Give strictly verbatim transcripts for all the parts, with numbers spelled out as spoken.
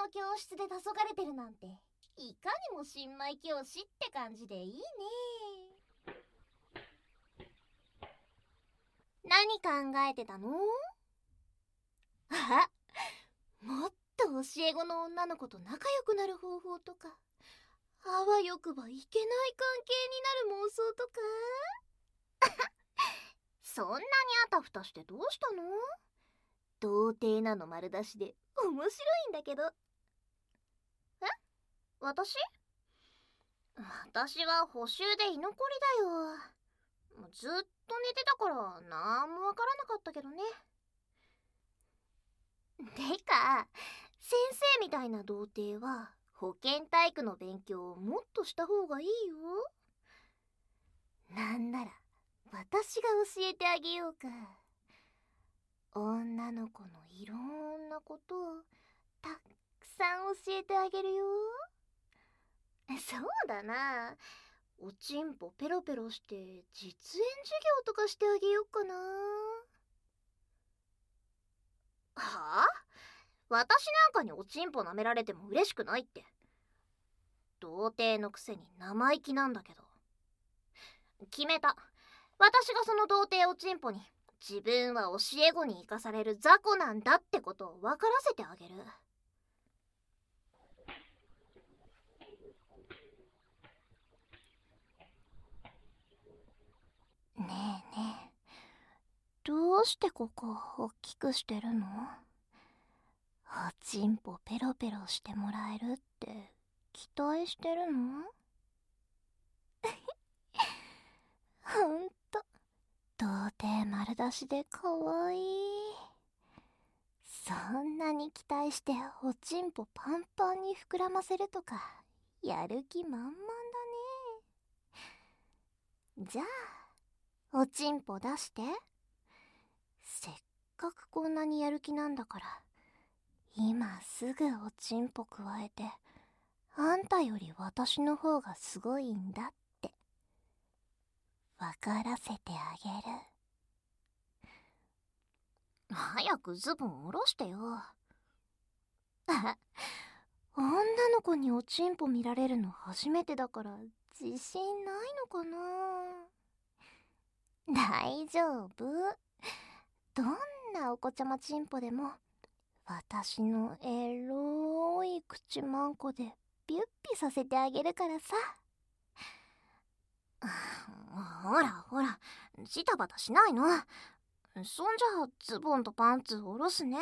の教室で黄昏れてるなんて、いかにも新米教師って感じでいいね。何考えてたの？あ、もっと教え子の女の子と仲良くなる方法とか、あわよくばいけない関係になる妄想とか。そんなにあたふたしてどうしたの？童貞なの丸出しで面白いんだけど。え？私？私は補習で居残りだよ。ずっと寝てたからなんもわからなかったけどね。てか、先生みたいな童貞は保健体育の勉強をもっとした方がいいよ。なんなら私が教えてあげようか。女の子のいろんなことをたくさん教えてあげるよ。そうだな、おちんぽペロペロして実演授業とかしてあげようかな。はあ？私なんかにおちんぽ舐められても嬉しくないって。童貞のくせに生意気なんだけど。決めた。私がその童貞おちんぽに自分は教え子に生かされる雑魚なんだってことを分からせてあげる。ねえねえ、どうしてここ大きくしてるの？おちんぽペロペロしてもらえるって期待してるの？ほんと童貞丸出しでかわいい。そんなに期待しておちんぽパンパンに膨らませるとかやる気満々だね。じゃあおちんぽ出して。せっかくこんなにやる気なんだから今すぐおちんぽくわえて、あんたより私の方がすごいんだってわからせてあげる。早くズボン下ろしてよ。あ、女の子におちんぽ見られるの初めてだから自信ないのかな。大丈夫。どんなお子ちゃまちんぽでも私のエロい口マンコでビュッピさせてあげるからさ。ほらほら、ジタバタしないの。そんじゃズボンとパンツ下ろすね。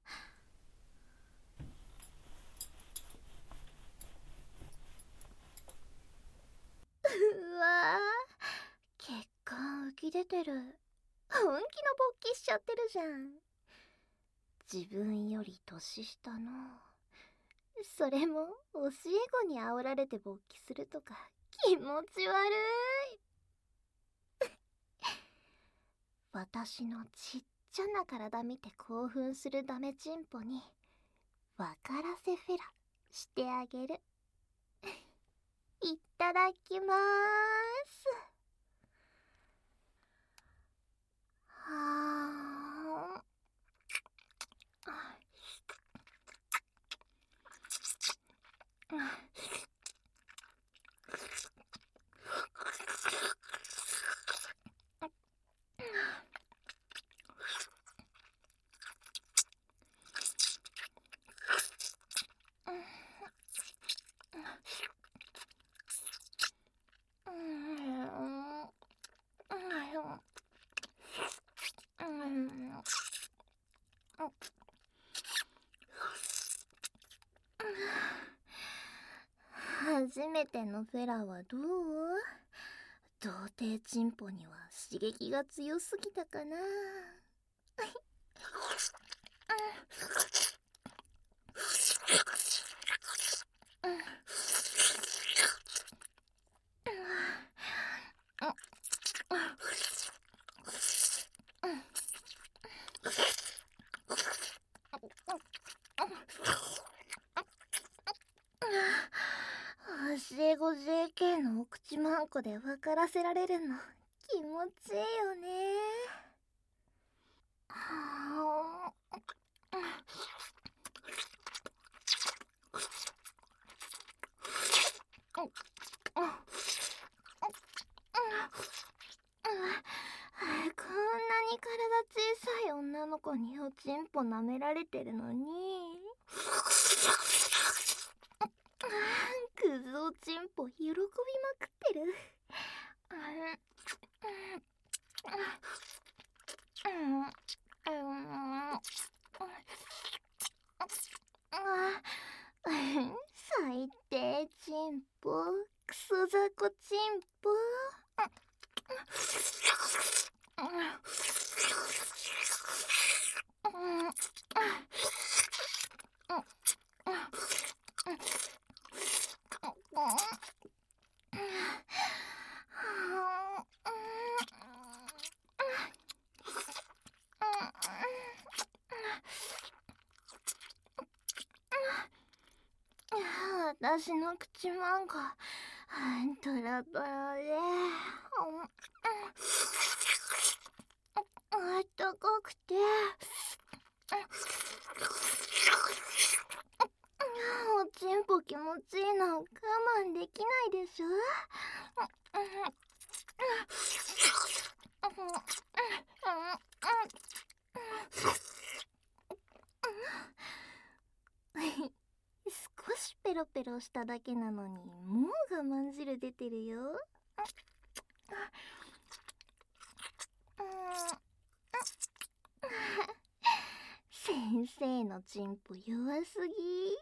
うわー、血管浮き出てる。本気の勃起しちゃってるじゃん。自分より年下の、それも教え子に煽られて勃起するとか気持ち悪い。私のちっちゃな体見て興奮するダメチンポに分からせフェラしてあげる。いただきまーす。はあ。初めてのフェラはどう？童貞チンポには刺激が強すぎたかな。教え子 ジェーケー のお口マンコで分からせられるの気持ちいいよね。はあ、 小さい女の子におちんぽ舐められてるのにクズおちんぽ喜びまくってる。最低チンポ、クソ雑魚チンポ。私の口マンゴートラトラであったかくておちんぽ気持ちいいの我慢できないでしょ。少しペロペロしただけなのにもう我慢汁出てるよ。先生のチンポ弱すぎ。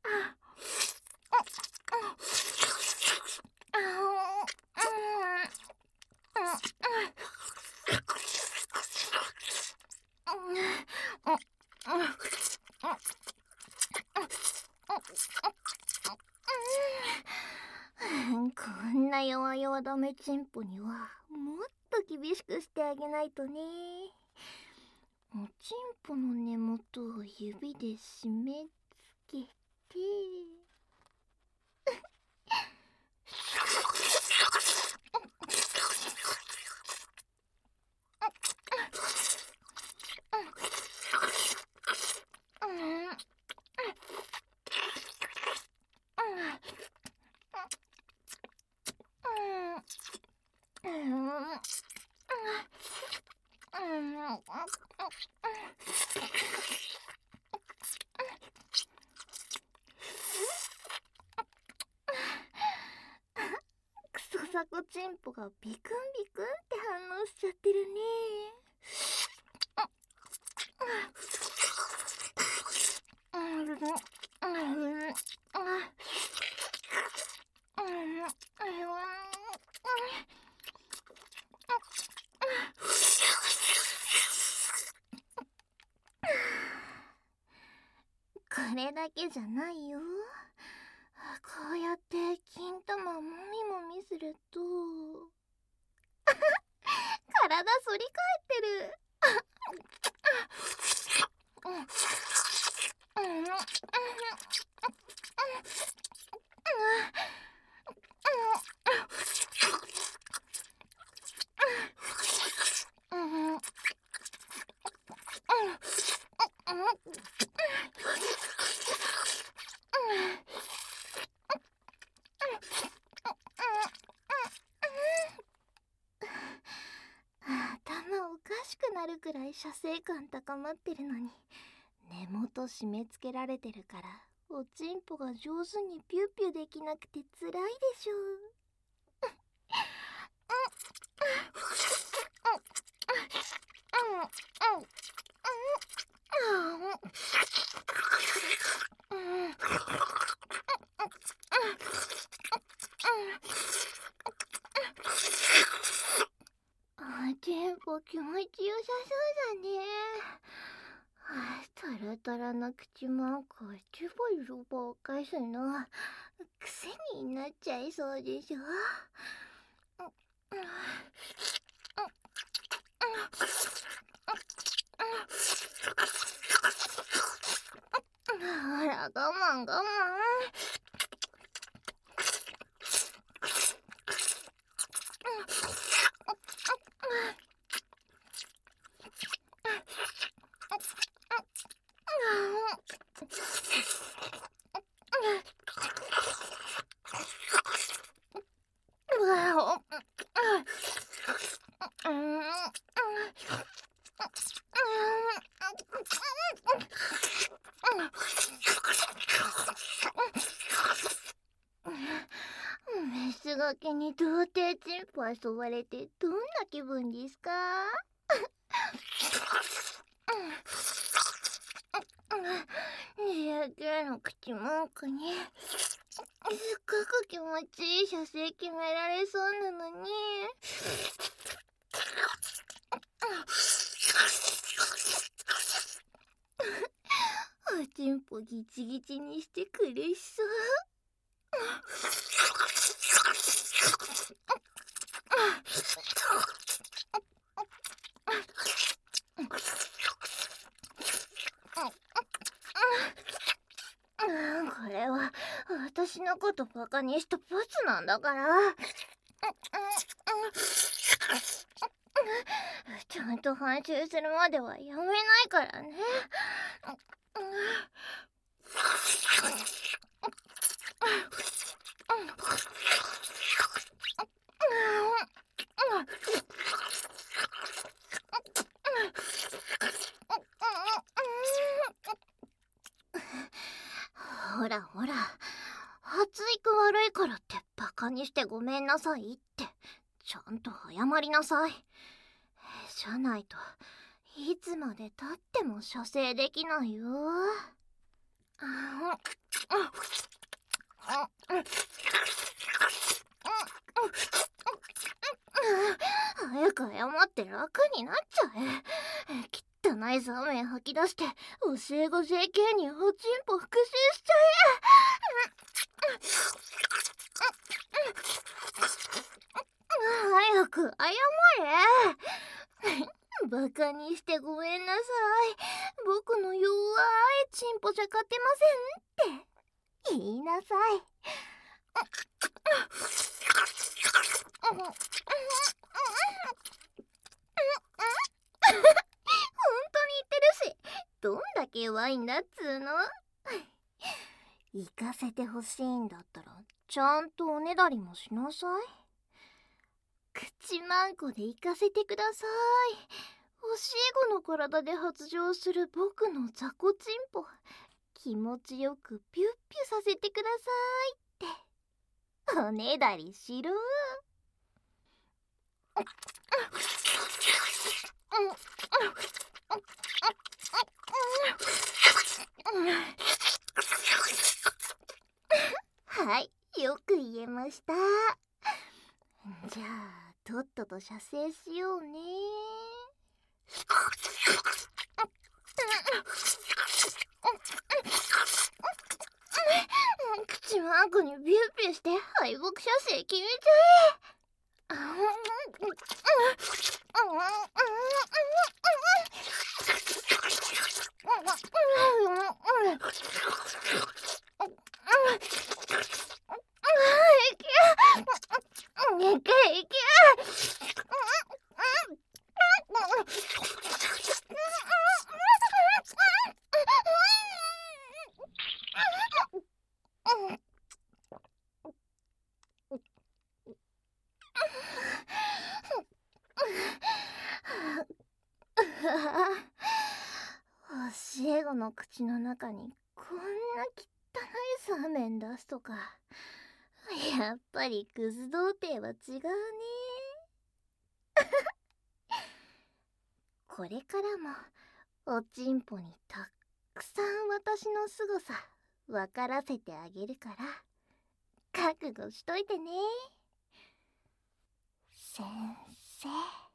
こんな弱々ダメチンポにはもっと厳しくしてあげないとね。おちんぽの根元を指で締め付けてクソザコチンポがビクンビクンって反応しちゃってるね。これだけじゃないよ。こうやって金玉もみもみすると体反り返ってる。頭おかしくなるくらい射精感高まってるのに根元締め付けられてるからおちんぽが上手にピューピューできなくてつらいでしょ。チンポ気持ちよさそうだね。タラタラな口マンコジュボジュボ返すの癖になっちゃいそうでしょ。ほら我慢我慢。 メスガキに童貞チンポ遊ばれてどんな気分ですか？ジェーケー の口文句にすっごく気持ちいい射精決められそうなのに。おちんぽギチギチにして苦しそう。これは私のことバカにした罰なんだから。ちゃんと反省するまではやめないからね。ほらほら、発育悪いからってバカにしてごめんなさいってちゃんと謝りなさい。じゃないといつまでたっても射精できないよ。早く謝って楽になっちゃえ。汚いザメ吐き出して教え子 ジェーケー におちんぽ復習しちゃえ。早く謝れ。バカにしてごめんなさい。僕の弱いチンポじゃ勝てませんって言いなさい。本当に言ってるし、どんだけ弱いんだっつーの。行かせてほしいんだったらちゃんとおねだりもしなさい。口まんこで行かせてください。教え子の体で発情する僕の雑魚チンポ、気持ちよくピュッピュさせてくださいっておねだりしろ。はい、よく言えました。じゃあとっとと射精しようね。口まんこにビュービューして敗北射精決めちゃえ。いけいけ。教え子の口の中にこんな汚いサーメン出すとか、やっぱりクズ童貞は違うね。これからもおちんぽにたくさん私の凄さ分からせてあげるから覚悟しといてね、先生。